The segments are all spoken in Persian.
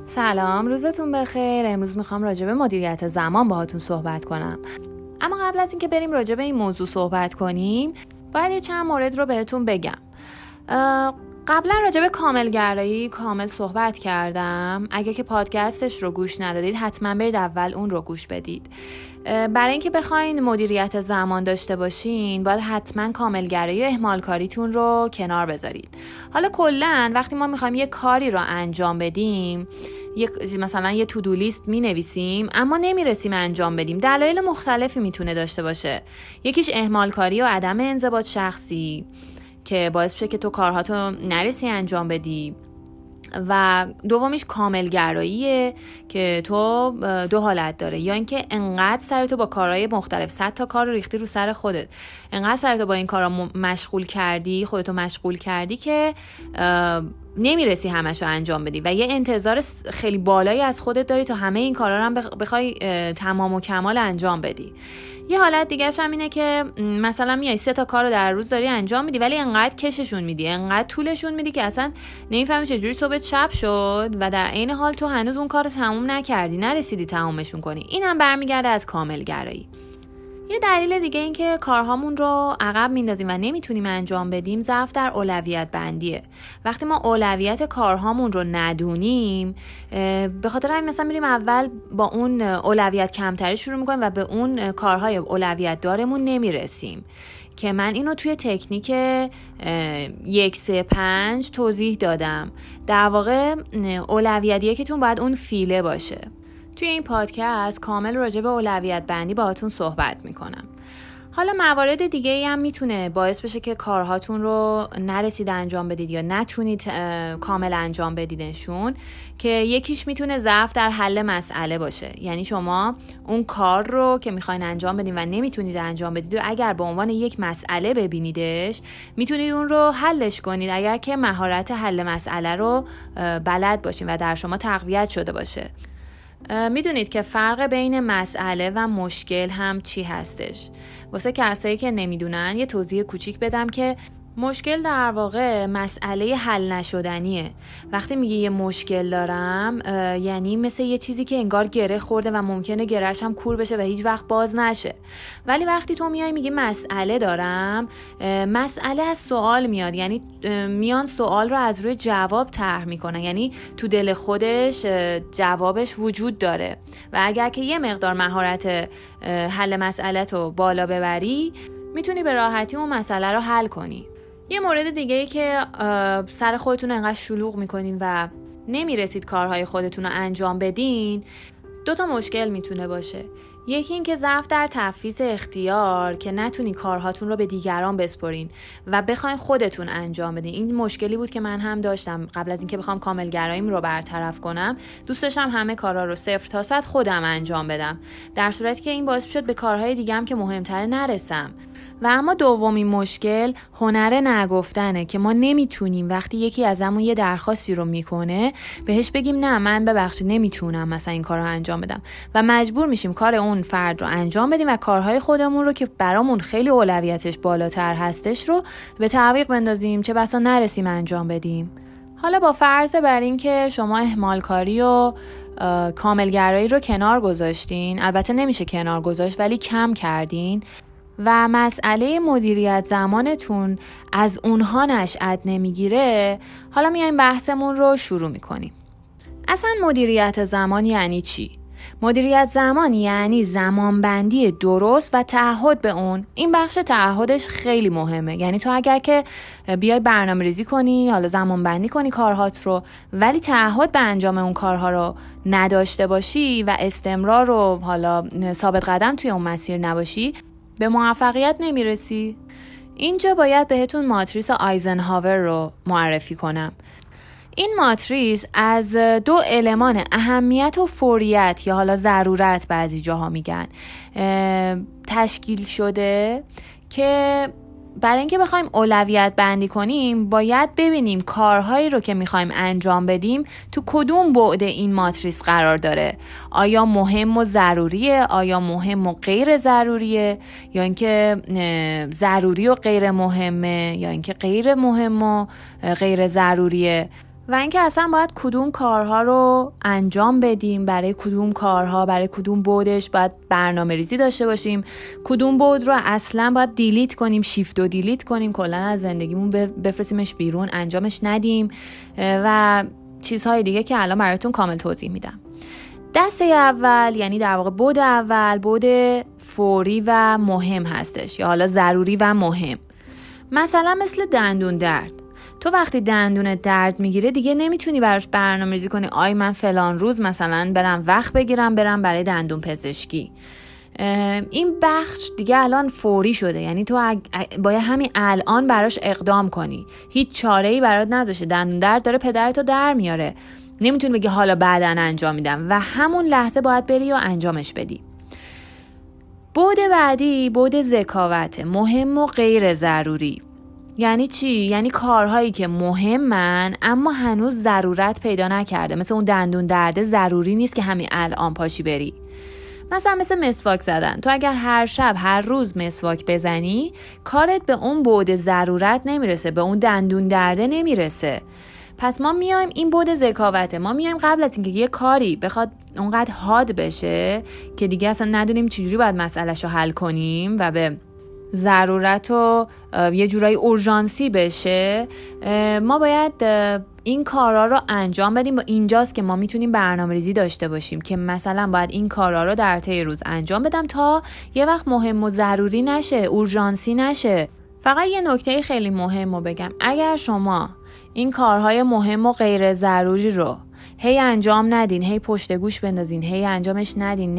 سلام، روزتون بخیر. امروز میخوام راجع به مدیریت زمان باهاتون صحبت کنم. اما قبل از اینکه بریم راجع به این موضوع صحبت کنیم، باید یه چند مورد رو بهتون بگم. قبلا راجع به کاملگرایی کامل صحبت کردم. اگه که پادکستش رو گوش ندادید حتما برید اول اون رو گوش بدید. برای اینکه بخواین مدیریت زمان داشته باشین باید حتما کاملگرایی و اهمالکاریتون رو کنار بذارید. حالا کلاً وقتی ما میخوایم یه کاری رو انجام بدیم، مثلا یه تو دو لیست مینویسیم اما نمیرسیم انجام بدیم، دلایل مختلفی میتونه داشته باشه. یکیش اهمالکاری و عدم انضباط شخصی که باعث بشه که تو کارهاتو نرسی انجام بدی، و دومیش کاملگراییه که تو دو حالت داره، یا اینکه انقدر سرتو با کارهای مختلف 100 تا کار رو ریختی رو سر خودت، انقدر سرتو با این کارا مشغول کردی، خودتو مشغول کردی که نمیرسی همشو انجام بدی و یه انتظار خیلی بالایی از خودت داری تا همه این کارا رو هم بخوای تمام و کمال انجام بدی. یه حالت دیگه‌ش هم اینه که مثلا میای 3 تا کار رو در روز داری انجام میدی ولی انقدر کششون میدی، انقدر طولشون میدی که اصلا نمیفهمی چجوری صبح شب شد و در عین حال تو هنوز اون کار رو تموم نکردی، نرسیدی تمومشون کنی. این هم برمیگرده از کاملگرایی. یه دلیل دیگه این که کارهامون رو عقب میندازیم و نمیتونیم انجام بدیم ضعف در اولویت بندیه. وقتی ما اولویت کارهامون رو ندونیم، به خاطر همین مثلا میریم اول با اون اولویت کمتری شروع میکنیم و به اون کارهای اولویت دارمون نمیرسیم، که من اینو توی تکنیک 1-3-5 توضیح دادم. در واقع اولویت یکیتون باید اون فیله باشه. توی این پادکست کامل راجع به اولویت بندی باهاتون صحبت میکنم. حالا موارد دیگه ای هم میتونه باعث بشه که کارهاتون رو نرسید انجام بدید یا نتونید کامل انجام بدیدشون، که یکیش میتونه ضعف در حل مسئله باشه. یعنی شما اون کار رو که میخواین انجام بدید و نمیتونید انجام بدید و اگر به عنوان یک مسئله ببینیدش میتونید اون رو حلش کنید، اگر که مهارت حل مسئله رو بلد باشین و در شما تقویت شده باشه. میدونید که فرق بین مسئله و مشکل هم چی هستش؟ واسه کسایی که نمیدونن یه توضیح کوچیک بدم که مشکل در واقع مسئله حل نشدنیه. وقتی میگه یه مشکل دارم، یعنی مثل یه چیزی که انگار گره خورده و ممکنه گرهش هم کور بشه و هیچ وقت باز نشه. ولی وقتی تو میای میگی مسئله دارم، مسئله از سوال میاد، یعنی میان سوال رو از روی جواب طرح میکنن، یعنی تو دل خودش جوابش وجود داره و اگر که یه مقدار مهارت حل مسئله تو بالا ببری میتونی به راحتی اون مسئله رو حل کنی. یه مورد دیگه ای که سر خودتون انقدر شلوغ میکنین و نمیرسید کارهای خودتون رو انجام بدین، 2 مشکل میتونه باشه. یکی این که ضعف در تفویض اختیار، که نتونین کارهاتون رو به دیگران بسپرین و بخواین خودتون انجام بدین. این مشکلی بود که من هم داشتم قبل از اینکه بخوام کاملگراییم رو برطرف کنم. دوست داشتم همه کارها رو 0 تا 100 خودم انجام بدم، در صورتی که این باعث شد به کارهای دیگه‌ام که مهمتره نرسم. و اما دومین مشکل هنر نگفتنه، که ما نمیتونیم وقتی یکی ازمون یه درخواستی رو میکنه بهش بگیم نه من ببخشید نمیتونم مثلا این کار رو انجام بدم و مجبور میشیم کار اون فرد رو انجام بدیم و کارهای خودمون رو که برامون خیلی اولویتش بالاتر هستش رو به تعویق بندازیم، چه بسا نرسیم انجام بدیم. حالا با فرض بر این که شما اهمالکاری و کاملگرایی رو کنار گذاشتین، البته نمیشه کنار گذاشت ولی کم کردین و مسئله مدیریت زمانتون از اونها نشأت نمیگیره، حالا میایم بحثمون رو شروع میکنیم. اصلا مدیریت زمان یعنی چی؟ مدیریت زمان یعنی زمانبندی درست و تعهد به اون. این بخش تعهدش خیلی مهمه. یعنی تو اگر که بیای برنامه ریزی کنی، حالا زمانبندی کنی کارهات رو، ولی تعهد به انجام اون کارها رو نداشته باشی و استمرار رو حالا ثابت قدم توی اون مسیر نباشی، به موفقیت نمیرسی. اینجا باید بهتون ماتریس آیزنهاور رو معرفی کنم. این ماتریس از 2 المان اهمیت و فوریت یا حالا ضرورت بعضی جاها میگن تشکیل شده، که برای اینکه بخوایم اولویت بندی کنیم باید ببینیم کارهایی رو که میخوایم انجام بدیم تو کدوم بعد این ماتریس قرار داره. آیا مهم و ضروریه؟ آیا مهم و غیر ضروریه؟ یا اینکه ضروری و غیر مهمه؟ یا اینکه غیر مهم و غیر ضروریه؟ و اینکه اصلا باید کدوم کارها رو انجام بدیم، برای کدوم کارها، برای کدوم بودش باید برنامه ریزی داشته باشیم، کدوم بود رو اصلا باید دیلیت کنیم، شیفت و دیلیت کنیم، کلا از زندگیمون بفرستیمش بیرون، انجامش ندیم و چیزهای دیگه که الان براتون کامل توضیح میدم. دسته اول یعنی در واقع بود اول بود فوری و مهم هستش، یا حالا ضروری و مهم. مثلا مثل دندون درد. تو وقتی دندونت درد میگیره دیگه نمیتونی براش برنامه‌ریزی کنی من فلان روز مثلا برم وقت بگیرم برم برای دندون پزشکی. این بخش دیگه الان فوری شده، یعنی تو باید همین الان براش اقدام کنی. هیچ چاره‌ای برات نذاشه، دندون درد داره پدرتو در میاره، نمیتونی بگی حالا بعداً انجام میدم و همون لحظه باید بری و انجامش بدی. بود بعدی بود ذکاوت، مهم و غیر ضروری. یعنی چی؟ یعنی کارهایی که مهمن اما هنوز ضرورت پیدا نکرده. مثل اون دندون درده ضروری نیست که همین الان پاشی بری. مثل مسواک زدن. تو اگر هر شب هر روز مسواک بزنی کارت به اون بود ضرورت نمیرسه، به اون دندون درده نمیرسه. پس ما میایم این بود ذکاوته، ما میایم قبل از اینکه یه کاری بخواد اونقدر حاد بشه که دیگه اصلا ندونیم چجوری باید مسئلهشو حل کنیم و به ضرورت و یه جورایی اورژانسی بشه، ما باید این کارا رو انجام بدیم. و اینجاست که ما میتونیم برنامه‌ریزی داشته باشیم که مثلا باید این کارا رو در طی روز انجام بدم تا یه وقت مهم و ضروری نشه، اورژانسی نشه. فقط یه نکته خیلی مهم رو بگم، اگر شما این کارهای مهم و غیر ضروری رو هی انجام ندین، هی پشت گوش بندازین، هی انجامش ندین،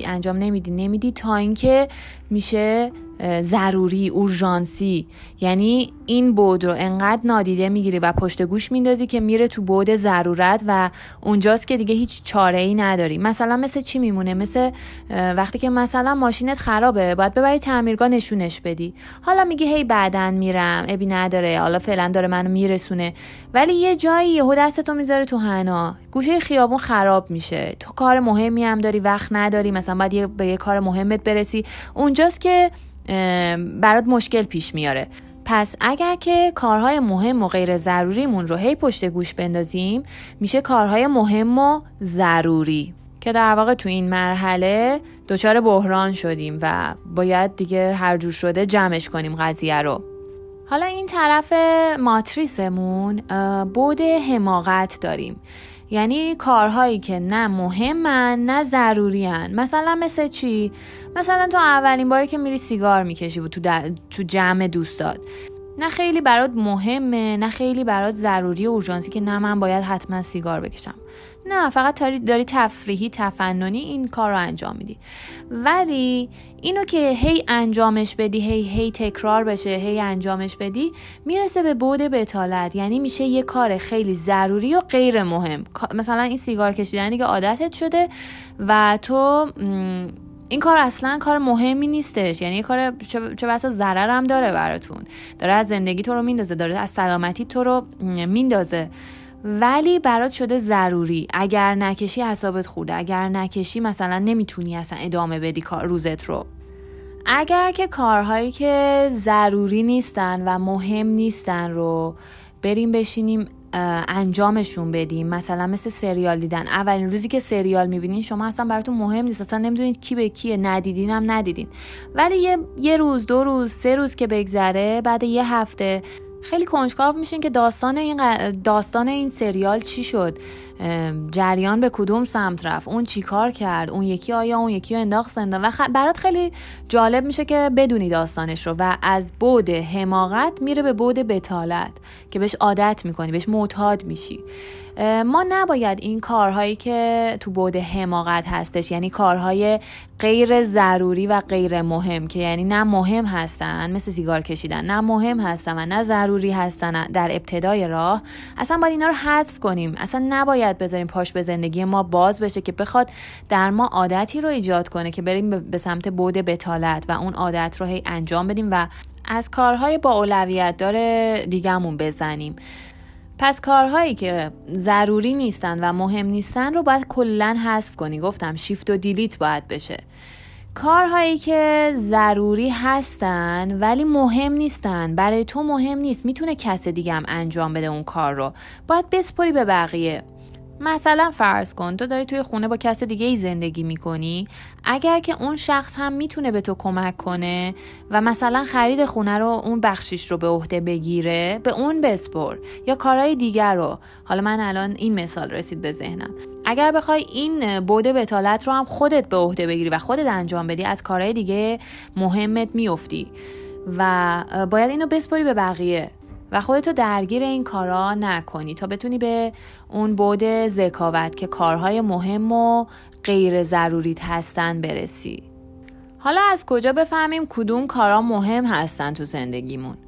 نمیدی تا اینکه میشه ضروری، اورژانسی، یعنی این بود رو انقدر نادیده میگیری و پشت گوش میندازی که میره تو بود ضرورت و اونجاست که دیگه هیچ چاره‌ای نداری. مثل چی میمونه؟ مثل وقتی که مثلا ماشینت خرابه باید ببری تعمیرگاه نشونش بدی، حالا میگی هی بعدن میرم، ابی نداره، حالا فعلا داره منو میرسونه، ولی یه جایی یهو دستتو میذاره تو حنا، گوشه خیابون خراب میشه، تو کار مهمی هم داری، وقت نداری، مثلا باید به یه کار مهمت برسی، اونجاست که برات مشکل پیش میاره. پس اگر که کارهای مهم و غیر ضروریمون رو هی پشت گوش بندازیم میشه کارهای مهم و ضروری که در واقع تو این مرحله دچار بحران شدیم و باید دیگه هر جور شده جمعش کنیم قضیه رو. حالا این طرف ماتریسمون بود حماقت داریم، یعنی کارهایی که نه مهمن نه ضروریان. مثل چی؟ مثلا تو اولین باری که میری سیگار میکشی و تو جمع دوستات، نه خیلی برات مهمه نه خیلی برات ضروری و اورژانسی که نه من باید حتما سیگار بکشم، نه فقط داری تفریحی تفننی این کار رو انجام میدی. ولی اینو که هی انجامش بدی، هی تکرار بشه، هی انجامش بدی، میرسه به بود بطالت، یعنی میشه یه کار خیلی ضروری و غیر مهم. مثلا این سیگار کشیدن دیگه عادتت شده و تو این کار اصلا کار مهمی نیستش، یعنی یه کار چه بسا ضرر هم داره براتون، داره از زندگی تو رو میندازه، داره از سلامتی تو رو میندازه، ولی برات شده ضروری. اگر نکشی حسابت خورده، اگر نکشی مثلا نمیتونی اصلا ادامه بدی روزت رو. اگر که کارهایی که ضروری نیستن و مهم نیستن رو بریم بشینیم انجامشون بدیم، مثلا مثل سریال دیدن، اولین روزی که سریال میبینین شما اصلا براتون مهم نیست، اصلا نمیدونید کی به کیه، ندیدین هم ندیدین، ولی یه روز، 2 روز، 3 روز که بگذره، بعد یه هفته خیلی کنجکاو میشین که داستان این سریال چی شد، جریان به کدوم سمت رفت، اون چی کار کرد، اون یکی آیا اون یکی رو انداخت و برات خیلی جالب میشه که بدونی داستانش رو و از بود حماقت میره به بود بطالت که بهش عادت میکنی، بهش معتاد میشی. ما نباید این کارهایی که تو بود حماقت هستش، یعنی کارهای غیر ضروری و غیر مهم که یعنی نه مهم هستن مثل سیگار کشیدن، نه مهم هستن و نه ضروری هستن در ابتدای راه، اصلا باید اینا رو حذف کنیم. اصلا نباید بذاریم پاش به زندگی ما باز بشه که بخواد در ما عادتی رو ایجاد کنه که بریم به سمت بود بطالت و اون عادت رو هی انجام بدیم و از کارهای با اولویت داره دیگه‌مون بزنیم. پس کارهایی که ضروری نیستن و مهم نیستن رو باید کلاً حذف کنی. گفتم شیفت و دیلیت باید بشه. کارهایی که ضروری هستن ولی مهم نیستن، برای تو مهم نیست، میتونه کس دیگه هم انجام بده اون کار رو، باید بسپاری به بقیه. مثلا فرض کن تو داری توی خونه با کس دیگه ای زندگی میکنی، اگر که اون شخص هم میتونه به تو کمک کنه و مثلا خرید خونه رو اون بخشیش رو به عهده بگیره، به اون بسپر، یا کارهای دیگر رو. حالا من الان این مثال رسید به ذهنم. اگر بخوای این بعد بتالت رو هم خودت به عهده بگیری و خودت انجام بدی، از کارهای دیگه مهمت میافتی و باید اینو بسپاری به بقیه و خودتو درگیر این کارا نکنی تا بتونی به اون بعد ذکاوت که کارهای مهم و غیر ضروریت هستن برسی. حالا از کجا بفهمیم کدوم کارا مهم هستن تو زندگیمون؟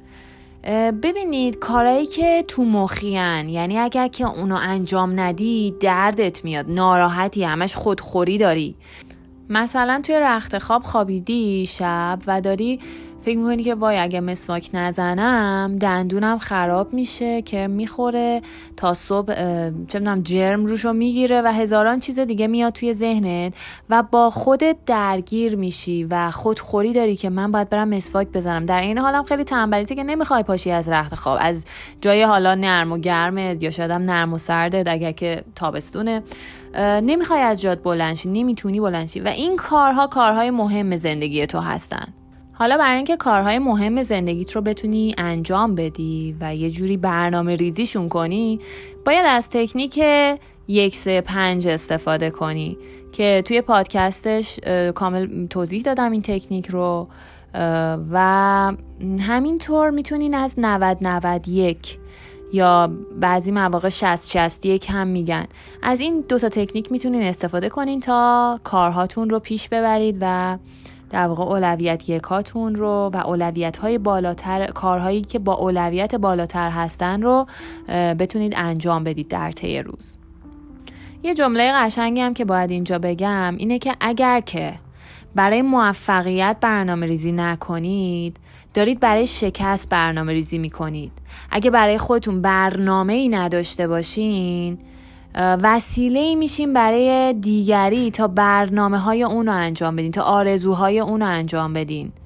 ببینید، کارهایی که تو مخیان، یعنی اگر که اونو انجام ندی دردت میاد، ناراحتی، همش خودخوری داری. مثلا توی رخت خواب خوابیدی شب و داری فکر میکنی که وای اگه مسواک نزنم دندونم خراب میشه، کرم میخوره، تا صبح چه میدونم جرم روشو میگیره و هزاران چیز دیگه میاد توی ذهنت و با خودت درگیر میشی و خودخوری داری که من باید برم مسواک بزنم. در این حالم خیلی تنبلیتی که نمیخوای پاشی از رخت خواب، از جای حالا نرم و گرمه یا شاید هم نرم و سرده اگه که تابستونه، نمیخوای از جات بلند شی، نمیتونی بلند شی و این کارهای مهم زندگی تو هستن. حالا برای اینکه کارهای مهم زندگیت رو بتونی انجام بدی و یه جوری برنامه ریزیشون کنی، باید از تکنیک 1-3-5 استفاده کنی که توی پادکستش کامل توضیح دادم این تکنیک رو و همینطور میتونین از 90-91 یا بعضی مواقع 60-61 هم میگن. از این 2 تکنیک میتونین استفاده کنین تا کارهاتون رو پیش ببرید و در واقع اولویت یکاتون رو و اولویت‌های بالاتر، کارهایی که با اولویت بالاتر هستن رو بتونید انجام بدید در طی روز. یه جمله قشنگی هم که باید اینجا بگم اینه که اگر که برای موفقیت برنامه ریزی نکنید، دارید برای شکست برنامه ریزی میکنید. اگه برای خودتون برنامه‌ای نداشته باشین، وسیله‌ای میشین برای دیگری تا برنامه‌های اون رو انجام بدین، تا آرزوهای اون رو انجام بدین.